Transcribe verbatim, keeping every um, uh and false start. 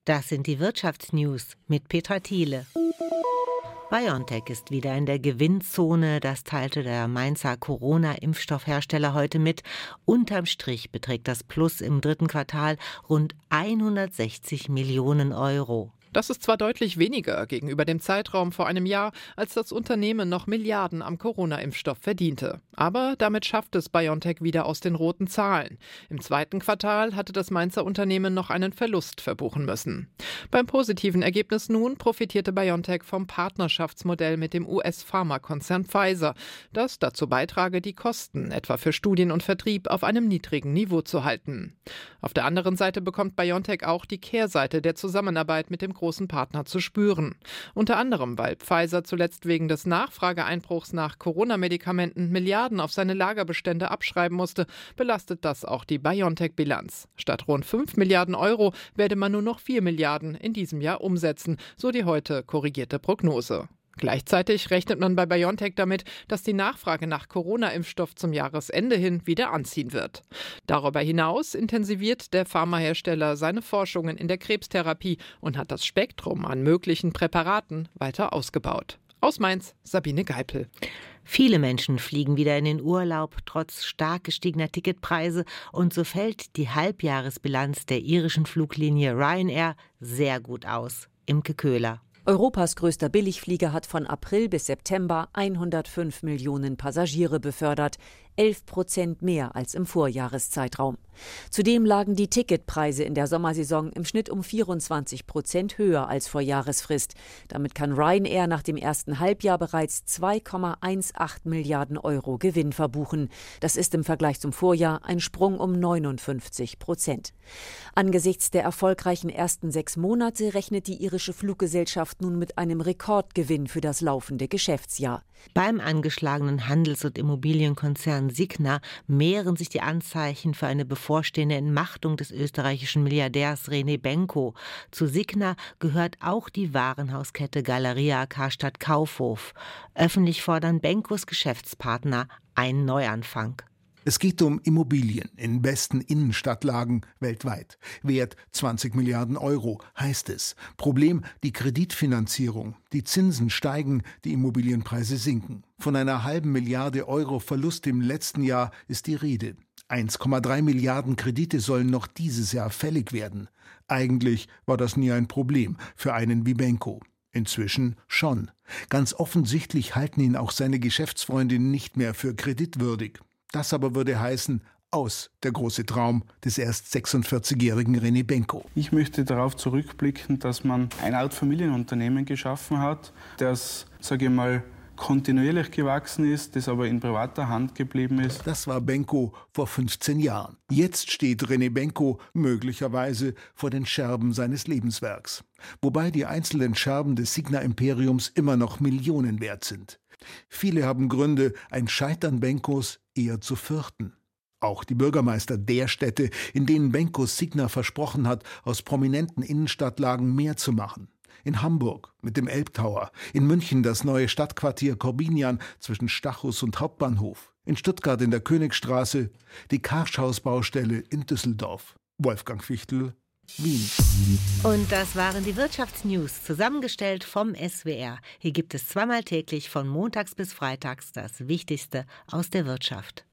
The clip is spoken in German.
Das sind die Wirtschaftsnews mit Petra Thiele. BioNTech ist wieder in der Gewinnzone, das teilte der Mainzer Corona-Impfstoffhersteller heute mit. Unterm Strich beträgt das Plus im dritten Quartal rund hundertsechzig Millionen Euro. Das ist zwar deutlich weniger gegenüber dem Zeitraum vor einem Jahr, als das Unternehmen noch Milliarden am Corona-Impfstoff verdiente. Aber damit schafft es BioNTech wieder aus den roten Zahlen. Im zweiten Quartal hatte das Mainzer Unternehmen noch einen Verlust verbuchen müssen. Beim positiven Ergebnis nun profitierte BioNTech vom Partnerschaftsmodell mit dem U S-Pharmakonzern Pfizer, das dazu beitrage, die Kosten etwa für Studien und Vertrieb auf einem niedrigen Niveau zu halten. Auf der anderen Seite bekommt BioNTech auch die Kehrseite der Zusammenarbeit mit dem großen Partner zu spüren. Unter anderem, weil Pfizer zuletzt wegen des Nachfrageeinbruchs nach Corona-Medikamenten Milliarden auf seine Lagerbestände abschreiben musste, belastet das auch die BioNTech-Bilanz. Statt rund fünf Milliarden Euro werde man nur noch vier Milliarden in diesem Jahr umsetzen, so die heute korrigierte Prognose. Gleichzeitig rechnet man bei BioNTech damit, dass die Nachfrage nach Corona-Impfstoff zum Jahresende hin wieder anziehen wird. Darüber hinaus intensiviert der Pharmahersteller seine Forschungen in der Krebstherapie und hat das Spektrum an möglichen Präparaten weiter ausgebaut. Aus Mainz, Sabine Geipel. Viele Menschen fliegen wieder in den Urlaub, trotz stark gestiegener Ticketpreise. Und so fällt die Halbjahresbilanz der irischen Fluglinie Ryanair sehr gut aus. Imke Köhler. Europas größter Billigflieger hat von April bis September hundertfünf Millionen Passagiere befördert, elf Prozent mehr als im Vorjahreszeitraum. Zudem lagen die Ticketpreise in der Sommersaison im Schnitt um vierundzwanzig Prozent höher als vor Jahresfrist. Damit kann Ryanair nach dem ersten Halbjahr bereits zwei Komma achtzehn Milliarden Euro Gewinn verbuchen. Das ist im Vergleich zum Vorjahr ein Sprung um neunundfünfzig Prozent. Angesichts der erfolgreichen ersten sechs Monate rechnet die irische Fluggesellschaft nun mit einem Rekordgewinn für das laufende Geschäftsjahr. Beim angeschlagenen Handels- und Immobilienkonzern Signa mehren sich die Anzeichen für eine bevorstehende Entmachtung des österreichischen Milliardärs René Benko. Zu Signa gehört auch die Warenhauskette Galeria Karstadt Kaufhof. Öffentlich fordern Benkos Geschäftspartner einen Neuanfang. Es geht um Immobilien in besten Innenstadtlagen weltweit. Wert zwanzig Milliarden Euro, heißt es. Problem, die Kreditfinanzierung. Die Zinsen steigen, die Immobilienpreise sinken. Von einer halben Milliarde Euro Verlust im letzten Jahr ist die Rede. eins Komma drei Milliarden Kredite sollen noch dieses Jahr fällig werden. Eigentlich war das nie ein Problem für einen wie Benko. Inzwischen schon. Ganz offensichtlich halten ihn auch seine Geschäftsfreundinnen nicht mehr für kreditwürdig. Das aber würde heißen, aus der große Traum des erst sechsundvierzigjährigen René Benko. Ich möchte darauf zurückblicken, dass man eine Art Familienunternehmen geschaffen hat, das, sage ich mal, kontinuierlich gewachsen ist, das aber in privater Hand geblieben ist. Das war Benko vor fünfzehn Jahren. Jetzt steht René Benko möglicherweise vor den Scherben seines Lebenswerks. Wobei die einzelnen Scherben des Signa-Imperiums immer noch Millionen wert sind. Viele haben Gründe, ein Scheitern Benkos eher zu fürchten. Auch die Bürgermeister der Städte, in denen Benko Signa versprochen hat, aus prominenten Innenstadtlagen mehr zu machen. In Hamburg mit dem Elbtower, in München das neue Stadtquartier Corbinian zwischen Stachus und Hauptbahnhof, in Stuttgart in der Königstraße, die Karschhaus-Baustelle in Düsseldorf. Wolfgang Fichtel, Wien. Und das waren die Wirtschaftsnews, zusammengestellt vom S W R. Hier gibt es zweimal täglich von montags bis freitags das Wichtigste aus der Wirtschaft.